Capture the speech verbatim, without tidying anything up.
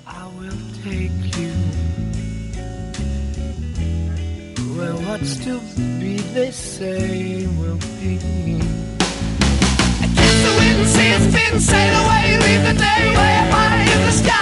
I will take you where what's to be, they say, will be. I kiss the wind, see its spin, sail away, leave the day way up high in the sky.